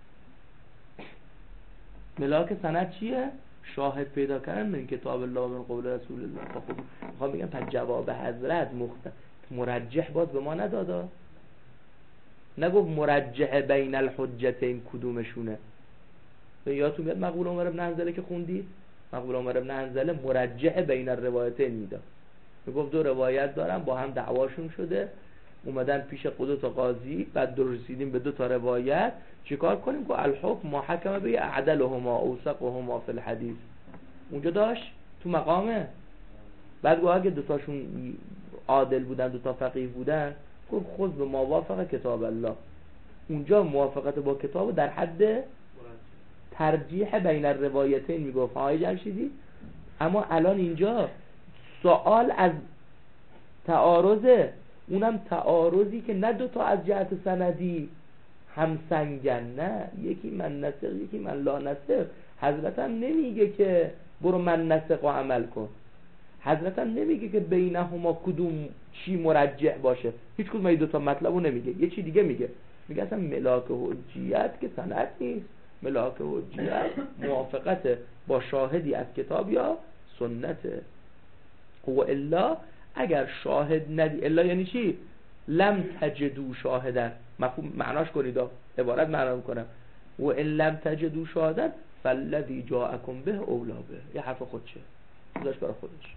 ملاک سند چیه؟ شاهد پیدا کردن من کتاب الله من قول رسول الله. خب میخوام بگم پس جواب حضرت مرجح باز به ما ندادا. نگفت مرجح بین الحجتین کدومشونه. یادتون میاد مقبول عمر ابن حنظله که خوندید؟ مقبول عمر ابن حنظله مرجح بین الروایتین میداد. میگفت دو روایت دارم با هم دعواشون شده، اومدن پیش دو تا قاضی، بعد رسیدیم به دو تا روایت، چیکار کنیم؟ که الحکم ما حکم به اعدلهما اوثقهما فی الحدیث. اونجا داشت تو مقامه. بعد گفت اگه دو تاشون عادل بودن، دو تا فقیه بودن، گفت خود به موافق کتاب الله. اونجا موافقت با کتاب در حد ترجیح بین الروایتین میگفت. آقای جمشیدی اما الان اینجا سوال از تعارضه، اونم تعارضی که نه دوتا از جهت سندی هم سنگن، نه یکی من نسخ یکی من لا نسخ. حضرت هم نمیگه که برو من نسخ و عمل کن. حضرت هم نمیگه که بینهما کدوم چی مرجح باشه. هیچ کدوم این دوتا مطلبو نمیگه. یه چی دیگه میگه اصلا ملاک حجیت که سند نیست. ملاک حجیت موافقت با شاهدی از کتاب یا سنته. و الا اگر شاهد ندی، الا یعنی چی؟ لم تجدو شاهدن. مفهوم معناش کنید، عبارت معنا میکنم. و ان لم تجدو شاهدن فالذی جاءکم به اولا به. یه حرف خودشه، خودش برای خودش.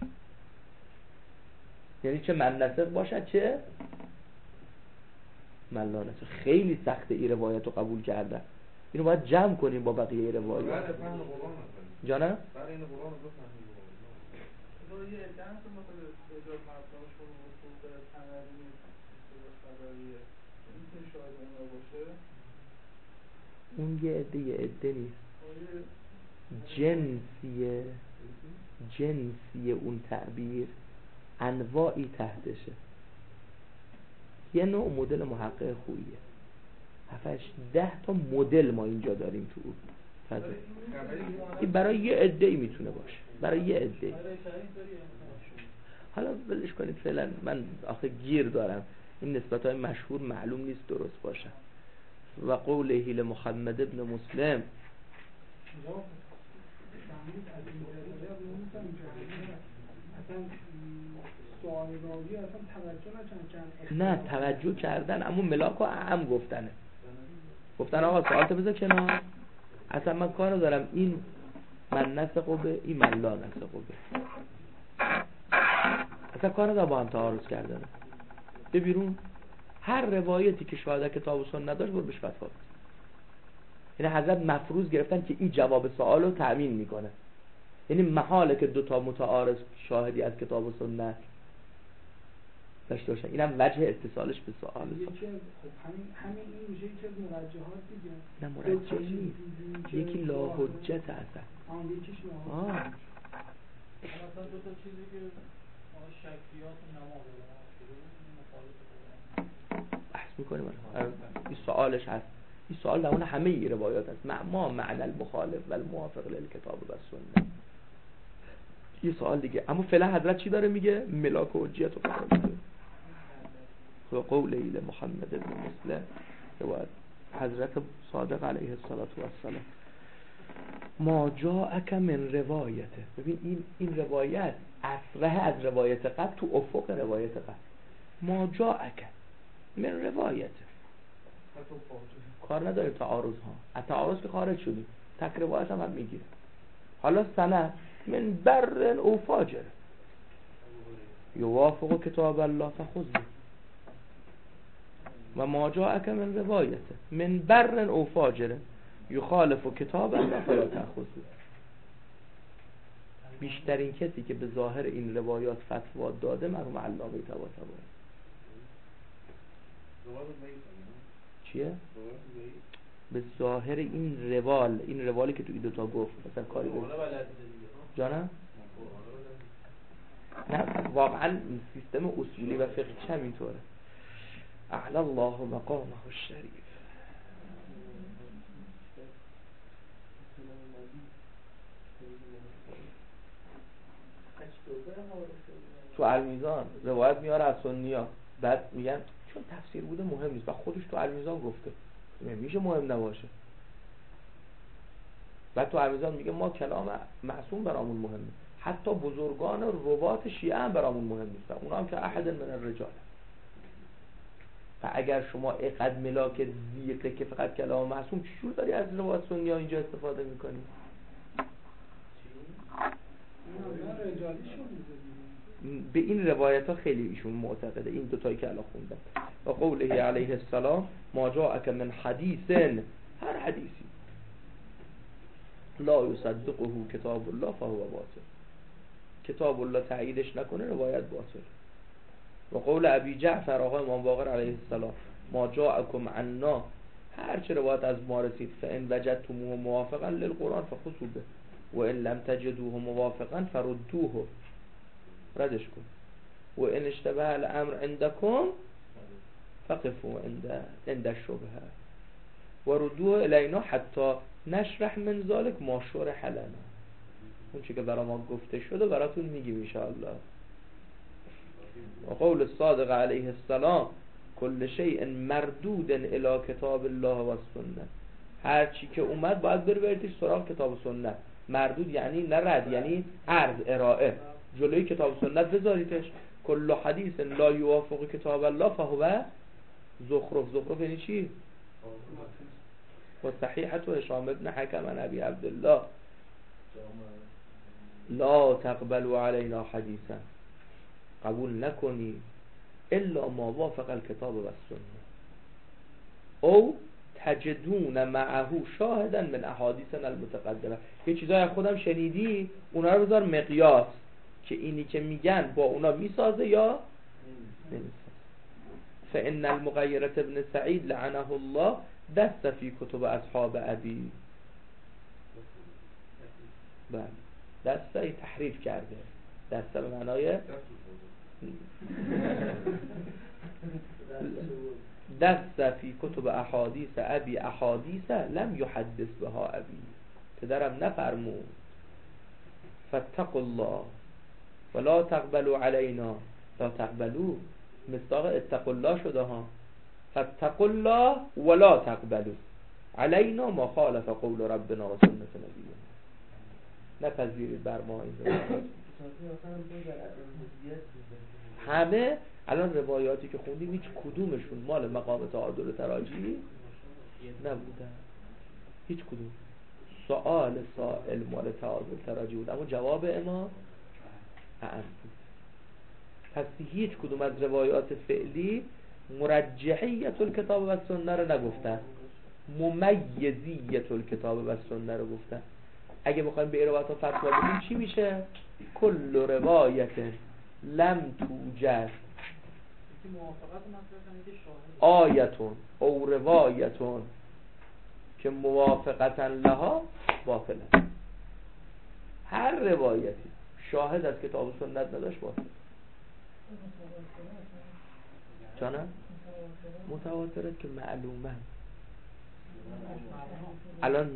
یعنی چه من نسخ باشد چه من لا نسخ. خیلی سخته این روایت رو قبول کردن. اینو باید جمع کنیم با بقیه روایات. جانم؟ برای این قرآن رو بفهمیم. یه ادعا که مثلا اجازه مردمش رو حقوق سندی خبریه میتونه شاید اون باشه. اون یه عده نیست، جنسیه اون تعبیر انواعی تحتشه. یه نوع مدل محقق خوبیه. 7-10 تا مدل ما اینجا داریم تو اون فضا. این برای یه عده‌ای میتونه باشه، برای یه عده‌ای. حالا ولش کنید فعلا. من آخه گیر دارم این نسبت‌های مشهور معلوم نیست درست باشه. و قوله لمحمد ابن مسلم نه توجه کردن، اما ملاک و اعم گفتن آقا سوالت بذار کنار، اصلا من کارو دارم این من نسخ و به این من لا نسخ و به، اصلا کارو دارم با هم تعارض کردن. به بیرون هر روایتی که شاهد کتاب و سنت نداشت برو بهش فتوا بده. یعنی حضرت مفروض گرفتن که این جواب سوال رو تأمین میکنه. یعنی محاله که دوتا متعارض شاهدی از کتاب و سنت داشته باشن. اینم وجه اتصالش به سوال. همین این میشه که مرجحات دیگه. نه مرجح نیست، یکی لا حجت اصلا. یکیش لا حجت. مثلا دو تا چیزی که شکلیات نماز بحث میکنیم. این سوالش هست این سوال در اون همه ای روایات است. ما معنی المخالف و الموافق للکتاب و سنت. یه سوال دیگه، اما فعلا حضرت چی داره میگه؟ ملاک و حجیت و قرار میده. و قول ایل محمد بن مسلم روایت حضرت صادق علیه السلام ما جاءک من روایته. ببین این روایت اصله از روایت قبل تو افق روایت قبل. ما جاءک من روایته، کار نداره تعارض ها، از تعارض که خارج شدیم، تک روایت هم میگیره. حالا سند من بر او فاجر یوافق کتاب الله فخذه و ما جاءک من روایته من بر او فاجر یخالف کتاب الله فلا تأخذه. بیشترین کسی که به ظاهر این روایات فتوا داده مرحوم علامه طباطبایی. چیه؟ به ظاهر این روالی که تو این دوتا گفت مثلا کاری بود جانم؟ نه واقعا سیستم اصولی و فقهی همینطوره. اعلی الله مقامه الشریف. تو المیزان روایت میاره از سنی‌ها، بعد میگن چون تفسیر بوده مهم نیست و خودش تو المیزان گفته میشه مهم نباشه. بعد تو المیزان میگه ما کلام معصوم برامون مهمه، حتی بزرگان روات شیعه هم برامون مهم نیستن، اونا هم که احد من الرجال. و اگر شما اقد ملاک زیقه که فقط کلام معصوم، چجور داری از روات سنی‌ها اینجا استفاده میکنی؟ به این روایت ها خیلی ایشون معتقده، این دوتایی که الان خوندم. و قوله علیه السلام ما جاءک من حدیث، هر حدیثی لا یصدقه کتاب الله فهو باطل، کتاب الله تأییدش نکنه روایت باطل. و قول ابی جعفر آقای امام باقر علیه السلام ما جاءکم عنا، هر چه روایت از ما رسید فان وجدتموه موافقا للقرآن فخذوا به و ان لم تجدوه موافقا فردوه، ردش کن. و ان اشتبه الامر عندكم فقفوا عند الشبهه و ردوه الینا حتی نشرح من ذلك ما شرح لنا. اون چی که برای ما گفته شده براتون میگیم ان شاء الله. و قول الصادق علیه السلام کل شیء مردود الی کتاب الله و السنه، هر چی که اومد باید بریدش سراغ کتاب و سنت. مردود یعنی نه رد، یعنی عرض ارائه، جلوی کتاب و سنت بذاریدش. کل حدیث لا یوافق کتاب الله فهو زخرف. زخرف یعنی چی؟ و صحیحت و هشام ابن حکم عن ابی عبدالله لا تقبلوا علینا حدیثا، قبول نکنی الا ما وافق الکتاب و السنه او تجدون معه شاهدا من احادیثنا المتقدمه. یه چیزای خودم شنیدی اونا رو بذار مقیاس که اینی که میگن با اونا میسازه یا نمیسازه. فان المغیرة ابن سعید لعنه الله دست فی کتب اصحاب ابی، بله دسته تحریف کرده، دسته به معنای دست فی کتب احادیث ابی احادیث لم یحدث بها ابی، پدرم نفرمود. فاتقوا الله ولا تقبلوا علینا، لا تقبلوا مصداق اتقوا الله شده ها. فاتقوا الله ولا تقبلوا علینا ما خالف قول ربنا و سنت نبینا، نپذیرید بر ما این روایات. همه الان روایاتی که خوندیم هیچ کدومشون مال مقام تعادل تراجی نبودن، هیچ کدوم. سوال سائل مال تعادل تراجی بود اما جواب امام اعم بود. پس هیچ کدوم از روایات فعلی مرجحیت الکتاب و سنت رو نگفتن، ممیزیت الکتاب و سنت رو گفتن. اگه بخوایم به روایات ها فتوا بدیم چی میشه؟ کل روایت لم توجد آیتون او روایتون که موافقتا لها باطله. هر روایتی شاهد از کتاب و سنت نداشت باطل. چانه؟ متواترت که معلومه الان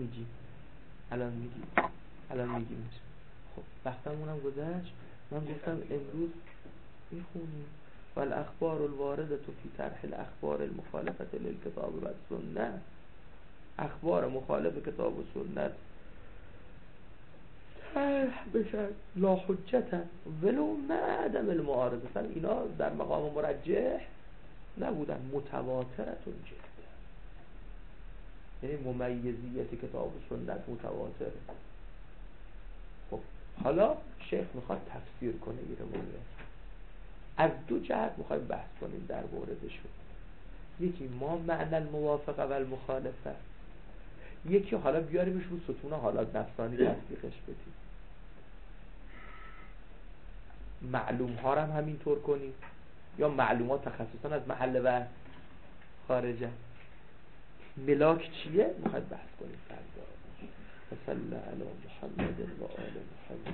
میگیم. خب وقتمونم گذشت. من گفتم امروز میخونیم والاخبار الوارده فی طرح الاخبار المخالفه للکتاب و السنه. اخبار مخالف کتاب و سنت طرح بشن لا حجتا ولو نه عدم المعارضه. مثلا اینا در مقام مرجح نبودن، متواترتون جدا، یعنی ممیزیت کتاب و سنت متواتره. خب حالا شیخ میخواد تفسیر کنه این روایت. از دو جهت میخوایم بحث کنیم در موردشون. یکی ما معنی الموافقه و المخالفه، یکی حالا بیاریمش رو ستون حالات نفسانی تطبیقش بدیم. معلوم ها هم همینطور کنیم یا معلومات تخصصا از محل بحث خارجه. ملاک چیه؟ میخواید بحث کنیم فردا. صلی علی محمد و آل محمد.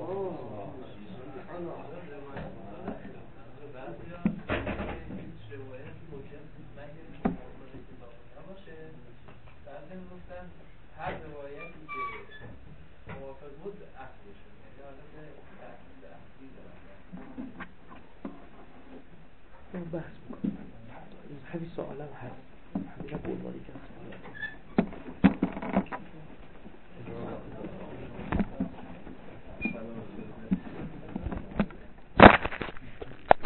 بعضی گفتن هر روایتی که موافق بود اخذشون، یعنی حالت تحصیل اخذی دارن. بحث میکنم. همین سوالم هست، همین عنوانی که